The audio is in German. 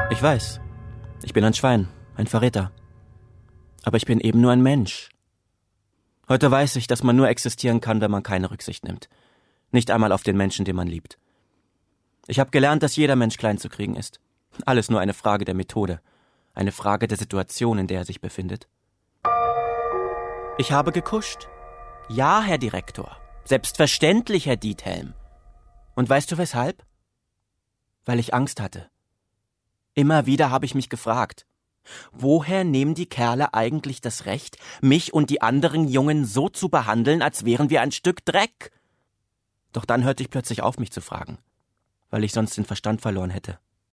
Ich weiß, ich bin ein Schwein, ein Verräter. Aber ich bin eben nur ein Mensch. Heute weiß ich, dass man nur existieren kann, wenn man keine Rücksicht nimmt. Nicht einmal auf den Menschen, den man liebt. Ich habe gelernt, dass jeder Mensch klein zu kriegen ist. Alles nur eine Frage der Methode. Eine Frage der Situation, in der er sich befindet. Ich habe gekuscht. Ja, Herr Direktor. Selbstverständlich, Herr Diethelm. Und weißt du weshalb? Weil ich Angst hatte. Immer wieder habe ich mich gefragt, woher nehmen die Kerle eigentlich das Recht, mich und die anderen Jungen so zu behandeln, als wären wir ein Stück Dreck? Doch dann hörte ich plötzlich auf, mich zu fragen, weil ich sonst den Verstand verloren hätte.